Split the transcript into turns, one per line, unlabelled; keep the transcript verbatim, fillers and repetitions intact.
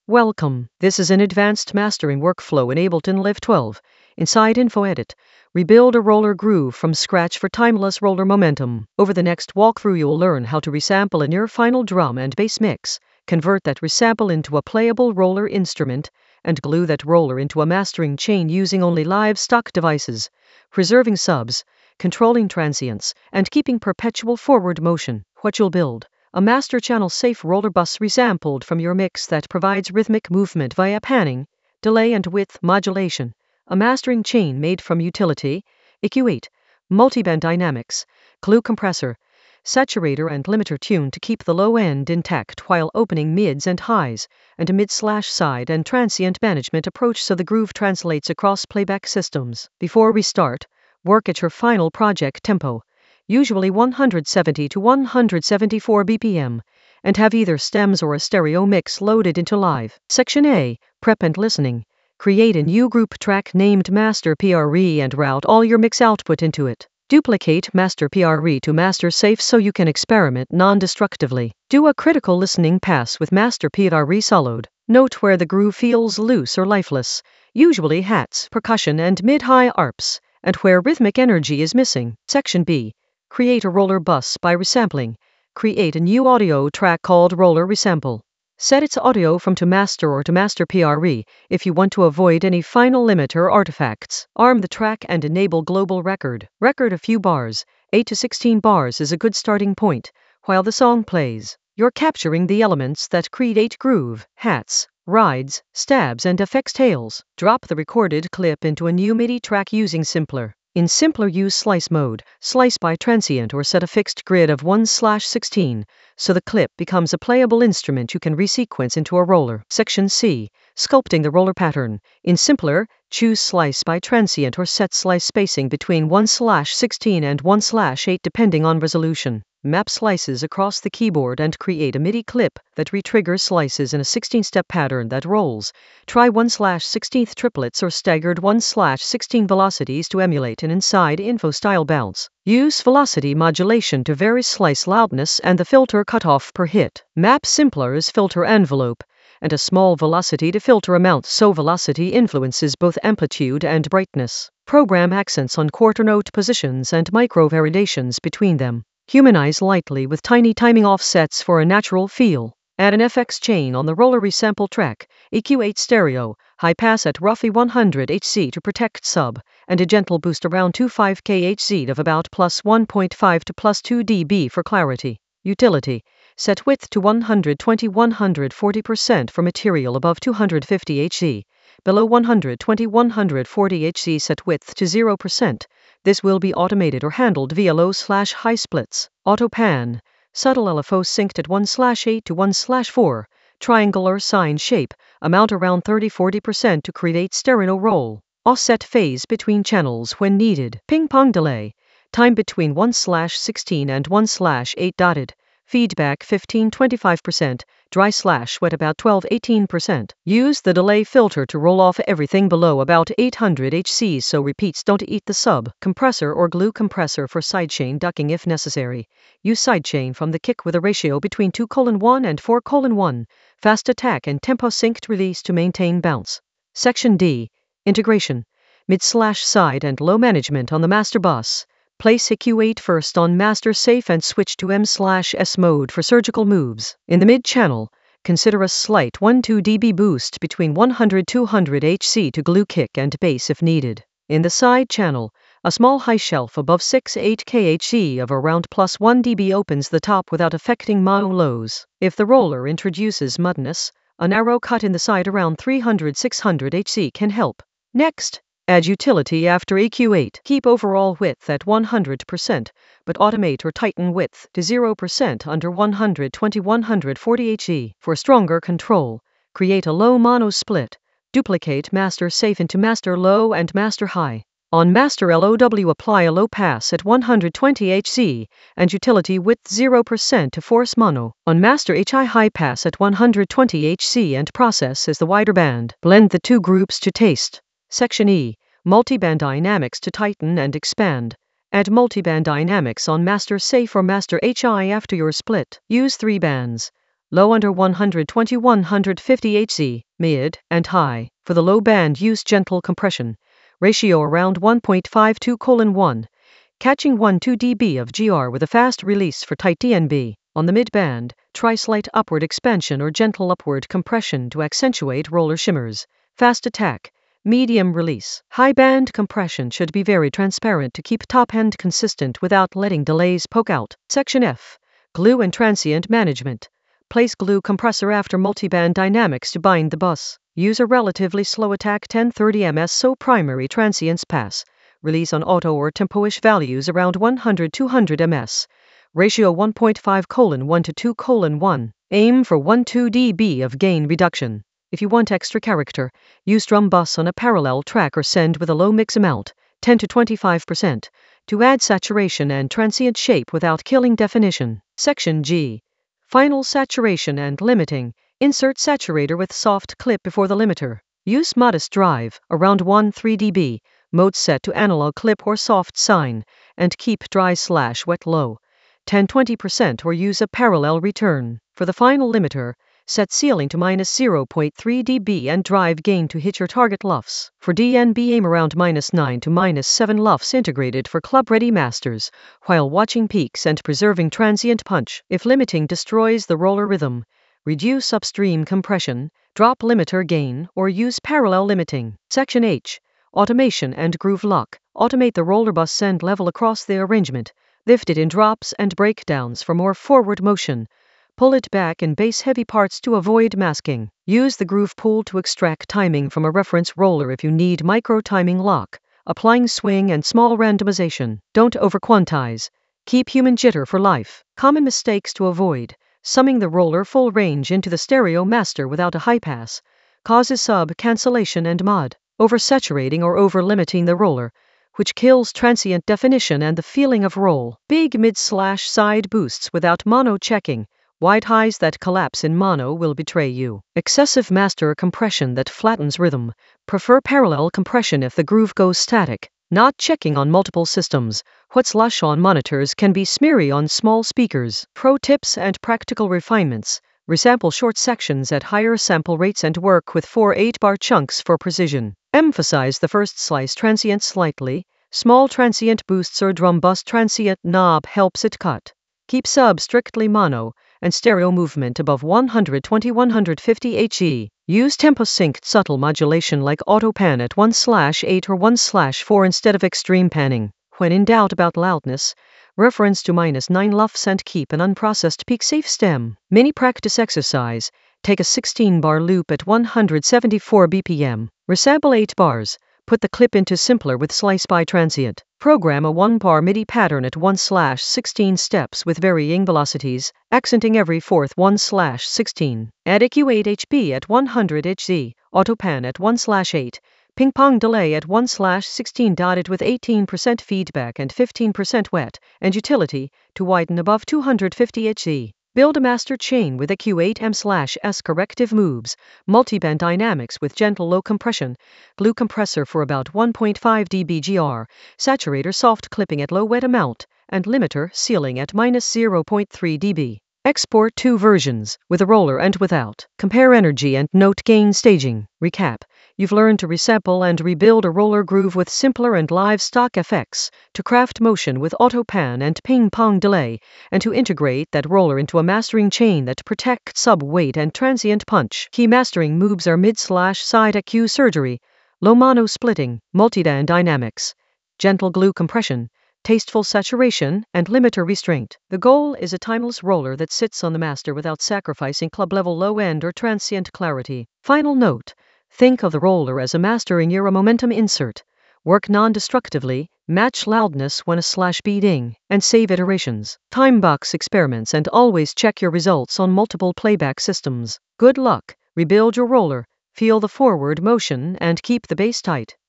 Welcome. This is an advanced mastering workflow in Ableton Live twelve. Inside Info Edit, rebuild a roller groove from scratch for timeless roller momentum. Over the next walkthrough, you'll learn how to resample in your final drum and bass mix, convert that resample into a playable roller instrument, and glue that roller into a mastering chain using only live stock devices, preserving subs, controlling transients, and keeping perpetual forward motion. What you'll build: a master channel safe roller bus resampled from your mix that provides rhythmic movement via panning, delay and width modulation. A mastering chain made from utility, E Q eight, multiband dynamics, glue compressor, saturator and limiter tune to keep the low end intact while opening mids and highs, and a mid-slash-side and transient management approach so the groove translates across playback systems. Before we start, work at your final project tempo, usually one hundred seventy to one hundred seventy-four B P M, and have either stems or a stereo mix loaded into Live. Section A, Prep and Listening. Create a new group track named Master P R E and route all your mix output into it. Duplicate Master P R E to Master Safe so you can experiment non-destructively. Do a critical listening pass with Master P R E soloed. Note where the groove feels loose or lifeless, usually hats, percussion and mid-high arps, and where rhythmic energy is missing. Section B, create a roller bus by resampling. Create a new audio track called Roller Resample. Set its audio from to master or to master P R E if you want to avoid any final limiter artifacts. Arm the track and enable global record. Record a few bars. eight to sixteen bars is a good starting point. While the song plays, you're capturing the elements that create groove, hats, rides, stabs and effects tails. Drop the recorded clip into a new MIDI track using Simpler. In Simpler, use slice mode, slice by transient or set a fixed grid of one slash sixteen, so the clip becomes a playable instrument you can resequence into a roller. Section C, sculpting the roller pattern. In Simpler, choose slice by transient or set slice spacing between one slash sixteen and one slash eight depending on resolution. Map slices across the keyboard and create a MIDI clip that retriggers slices in a sixteen-step pattern that rolls. Try one slash sixteenth triplets or staggered one slash sixteen velocities to emulate an inside info style bounce. Use velocity modulation to vary slice loudness and the filter cutoff per hit. Map Simpler's filter envelope and a small velocity to filter amount so velocity influences both amplitude and brightness. Program accents on quarter note positions and micro variations between them. Humanize lightly with tiny timing offsets for a natural feel. Add an F X chain on the roller resample track, E Q eight stereo, high pass at roughly one hundred hertz to protect sub, and a gentle boost around twenty-five kilohertz of about plus one point five to plus two decibels for clarity. Utility. Set width to one hundred twenty to one hundred forty percent for material above two hundred fifty hertz. Below one hundred twenty to one hundred forty hertz set width to zero percent. This will be automated or handled via low slash high splits. Auto pan. Subtle L F O synced at one slash eight to one slash four. Triangular sine shape. Amount around thirty to forty percent to create stereo roll. Offset phase between channels when needed. Ping pong delay. Time between one slash sixteen and one slash eight dotted. Feedback fifteen to twenty-five percent. Dry slash wet about twelve to eighteen percent. Use the delay filter to roll off everything below about eight hundred hertz so repeats don't eat the sub. Compressor or glue compressor for sidechain ducking if necessary. Use sidechain from the kick with a ratio between two colon one and four colon one. Fast attack and tempo synced release to maintain bounce. Section D, integration. Mid slash side and low management on the master bus. Place E Q eight first on Master Safe and switch to M slash S mode for surgical moves. In the mid channel, consider a slight one to two decibel boost between one hundred to two hundred hertz to glue kick and bass if needed. In the side channel, a small high shelf above six to eight kilohertz of around plus one decibel opens the top without affecting mono lows. If the roller introduces muddiness, a narrow cut in the side around three hundred to six hundred hertz can help. Next, add utility after E Q eight. Keep overall width at one hundred percent, but automate or tighten width to zero percent under one hundred twenty to one hundred forty hertz. For stronger control, create a low mono split. Duplicate Master Safe into Master Low and Master High. On Master L O W, apply a low pass at one hundred twenty hertz and utility width zero percent to force mono. On Master H I, high pass at one hundred twenty hertz and process as the wider band. Blend the two groups to taste. Section E, multiband dynamics to tighten and expand. Add multiband dynamics on Master Safe or Master H I after your split. Use three bands. Low under one twenty to one fifty hertz, mid, and high. For the low band, use gentle compression. Ratio around one point five two to one. Catching one to two decibels of G R with a fast release for tight D N B. On the mid band, try slight upward expansion or gentle upward compression to accentuate roller shimmers. Fast attack, medium release. High band compression should be very transparent to keep top end consistent without letting delays poke out. Section F. Glue and transient management. Place glue compressor after multiband dynamics to bind the bus. Use a relatively slow attack ten to thirty meters so primary transients pass. Release on auto or tempo-ish values around one hundred to two hundred meters. Ratio one point five to one to two to one. Aim for one to two decibels of gain reduction. If you want extra character, use drum bus on a parallel track or send with a low mix amount, ten to twenty-five percent, to add saturation and transient shape without killing definition. Section G. Final saturation and limiting. Insert saturator with soft clip before the limiter. Use modest drive, around one to three decibels, mode set to analog clip or soft sine, and keep dry slash wet low, ten to twenty percent, or use a parallel return. For the final limiter, set ceiling to minus zero point three decibels and drive gain to hit your target lufs. For D N B, aim around minus nine to minus seven lufs integrated for club-ready masters, while watching peaks and preserving transient punch. If limiting destroys the roller rhythm, reduce upstream compression, drop limiter gain, or use parallel limiting. Section H. Automation and groove lock. Automate the roller bus send level across the arrangement. Lift it in drops and breakdowns for more forward motion. Pull it back in bass-heavy parts to avoid masking. Use the groove pool to extract timing from a reference roller if you need micro-timing lock, applying swing and small randomization. Don't over-quantize. Keep human jitter for life. Common mistakes to avoid. Summing the roller full range into the stereo master without a high pass causes sub-cancellation and mod. Oversaturating or over-limiting the roller, which kills transient definition and the feeling of roll. Big mid-slash-side boosts without mono checking. Wide highs that collapse in mono will betray you. Excessive master compression that flattens rhythm. Prefer parallel compression if the groove goes static. Not checking on multiple systems. What's lush on monitors can be smeary on small speakers. Pro tips and practical refinements. Resample short sections at higher sample rates and work with four eight-bar chunks for precision. Emphasize the first slice transient slightly. Small transient boosts or drum bus transient knob helps it cut. Keep sub strictly mono, and stereo movement above one twenty to one fifty hertz. Use tempo-synced subtle modulation like auto pan at one slash eight or one slash four instead of extreme panning. When in doubt about loudness, reference to minus nine lufs and keep an unprocessed peak safe stem. Mini practice exercise. Take a sixteen bar loop at one hundred seventy-four B P M. Resample eight bars. Put the clip into simpler with slice by transient. Program a one bar MIDI pattern at one slash sixteen steps with varying velocities, accenting every fourth one slash sixteen. Add E Q eight H B at one hundred hertz, autopan at one slash eight, ping pong delay at one slash sixteen, dotted with eighteen percent feedback and fifteen percent wet, and utility to widen above two hundred fifty hertz. Build a master chain with E Q eight M slash S corrective moves, multiband dynamics with gentle low compression, glue compressor for about one point five decibels G R, saturator soft clipping at low wet amount, and limiter ceiling at minus zero point three decibels. Export two versions, with a roller and without. Compare energy and note gain staging. Recap. You've learned to resample and rebuild a roller groove with simpler and live stock effects, to craft motion with auto pan and ping pong delay, and to integrate that roller into a mastering chain that protects sub weight and transient punch. Key mastering moves are mid slash side E Q surgery, low mono splitting, multiband dynamics, gentle glue compression, tasteful saturation, and limiter restraint. The goal is a timeless roller that sits on the master without sacrificing club-level low-end or transient clarity. Final note. Think of the roller as a mastering era momentum insert. Work non-destructively, match loudness when a slash beating, and save iterations. Time box experiments and always check your results on multiple playback systems. Good luck. Rebuild your roller, feel the forward motion, and keep the bass tight.